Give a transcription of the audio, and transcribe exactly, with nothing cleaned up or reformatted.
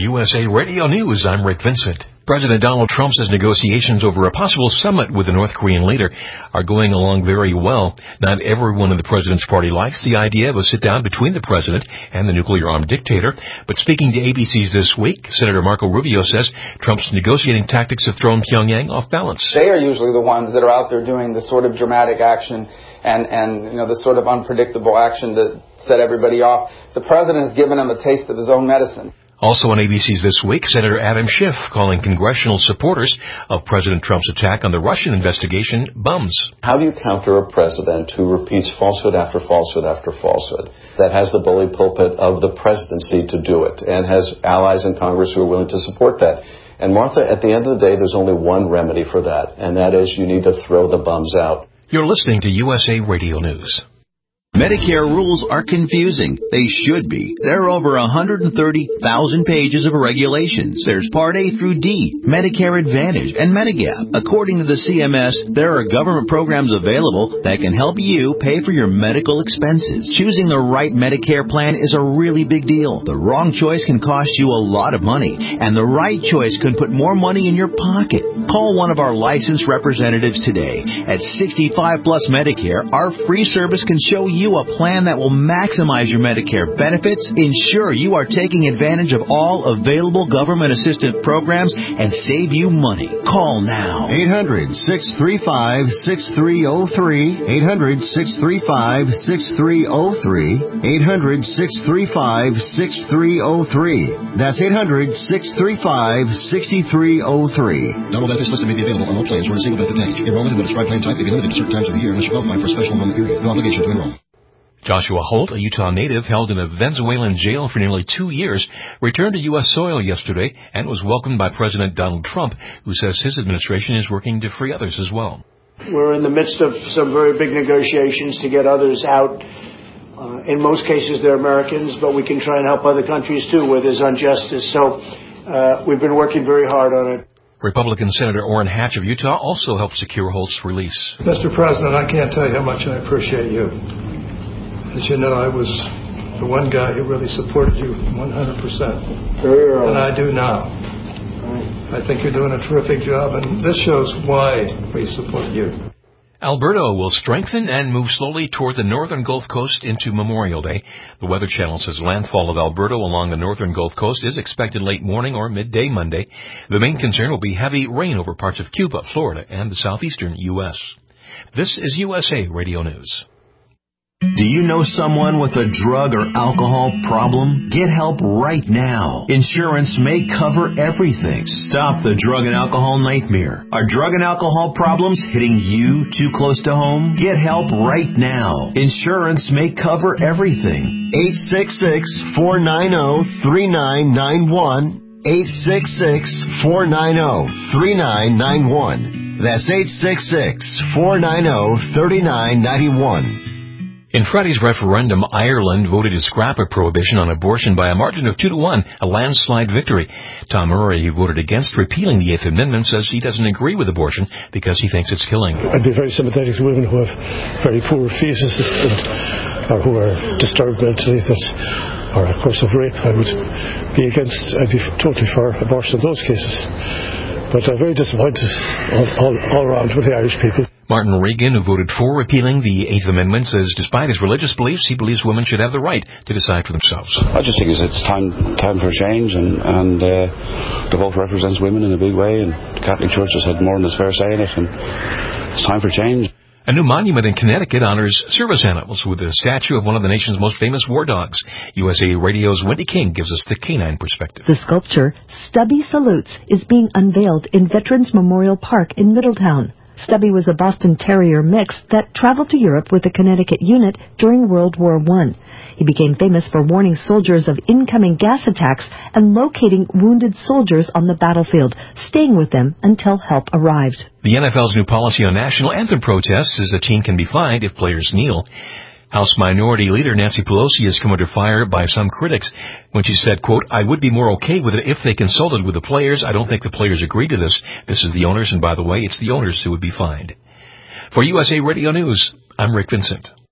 U S A Radio News, I'm Rick Vincent. President Donald Trump says negotiations over a possible summit with the North Korean leader are going along very well. Not everyone in the president's party likes the idea of a sit-down between the president and the nuclear-armed dictator. But speaking to A B C's This Week, Senator Marco Rubio says Trump's negotiating tactics have thrown Pyongyang off balance. They are usually the ones that are out there doing the sort of dramatic action and, and you know, the sort of unpredictable action to set everybody off. The president has given them a taste of his own medicine. Also on A B C's This Week, Senator Adam Schiff calling congressional supporters of President Trump's attack on the Russian investigation bums. How do you counter a president who repeats falsehood after falsehood after falsehood, that has the bully pulpit of the presidency to do it, and has allies in Congress who are willing to support that? And Martha, at the end of the day, there's only one remedy for that, and that is you need to throw the bums out. You're listening to U S A Radio News. Medicare rules are confusing. They should be. There are over one hundred thirty thousand pages of regulations. There's Part A through D, Medicare Advantage, and Medigap. According to the C M S, there are government programs available that can help you pay for your medical expenses. Choosing the right Medicare plan is a really big deal. The wrong choice can cost you a lot of money, and the right choice can put more money in your pocket. Call one of our licensed representatives today. At sixty-five plus Medicare, our free service can show you a plan that will maximize your Medicare benefits, ensure you are taking advantage of all available government assistance programs, and save you money. Call now. eight hundred, six three five, six three zero three. eight hundred, six three five, six three zero three. eight hundred, six three five, six three zero three. That's eight hundred, six three five, six three zero three. Double benefits listed may be available on all plans or in a single benefit package. Enrollment in the prescribed plan type may be limited to certain times of the year unless you qualify for a special enrollment period. No obligation to enroll. Joshua Holt, a Utah native held in a Venezuelan jail for nearly two years, returned to U S soil yesterday and was welcomed by President Donald Trump, who says his administration is working to free others as well. We're in the midst of some very big negotiations to get others out. Uh, in most cases, they're Americans, but we can try and help other countries, too, where there's injustice. So uh, we've been working very hard on it. Republican Senator Orrin Hatch of Utah also helped secure Holt's release. Mister President, I can't tell you how much I appreciate you. As you know, I was the one guy who really supported you one hundred percent. And I do now. I think you're doing a terrific job, and this shows why we support you. Alberto will strengthen and move slowly toward the northern Gulf Coast into Memorial Day. The Weather Channel says landfall of Alberto along the northern Gulf Coast is expected late morning or midday Monday. The main concern will be heavy rain over parts of Cuba, Florida, and the southeastern U S. This is U S A Radio News. Do you know someone with a drug or alcohol problem? Get help right now. Insurance may cover everything. Stop the drug and alcohol nightmare. Are drug and alcohol problems hitting you too close to home? Get help right now. Insurance may cover everything. eight six six, four nine zero, three nine nine one. eight six six, four nine zero, three nine nine one. That's eight six six, four nine zero, three nine nine one. In Friday's referendum, Ireland voted to scrap a prohibition on abortion by a margin of two to one, a landslide victory. Tom Murray, who voted against repealing the Eighth Amendment, says he doesn't agree with abortion because he thinks it's killing. I'd be very sympathetic to women who have very poor fetuses and, or who are disturbed mentally, that, or a course of rape. I would be against, I'd be totally for abortion in those cases. But I'm very disappointed all, all, all around with the Irish people. Martin Reagan, who voted for repealing the Eighth Amendment, says despite his religious beliefs, he believes women should have the right to decide for themselves. I just think it's time time for a change, and, and uh, the vote represents women in a big way, and the Catholic Church has had more than its fair say in it, and it's time for change. A new monument in Connecticut honors service animals with a statue of one of the nation's most famous war dogs. U S A Radio's Wendy King gives us the canine perspective. The sculpture, Stubby Salutes, is being unveiled in Veterans Memorial Park in Middletown. Stubby was a Boston Terrier mix that traveled to Europe with the Connecticut unit during World War One. He became famous for warning soldiers of incoming gas attacks and locating wounded soldiers on the battlefield, staying with them until help arrived. The N F L's new policy on national anthem protests is a team can be fined if players kneel. House Minority Leader Nancy Pelosi has come under fire by some critics when she said, quote, I would be more okay with it if they consulted with the players. I don't think the players agree to this. This is the owners, and by the way, it's the owners who would be fined. For U S A Radio News, I'm Rick Vincent.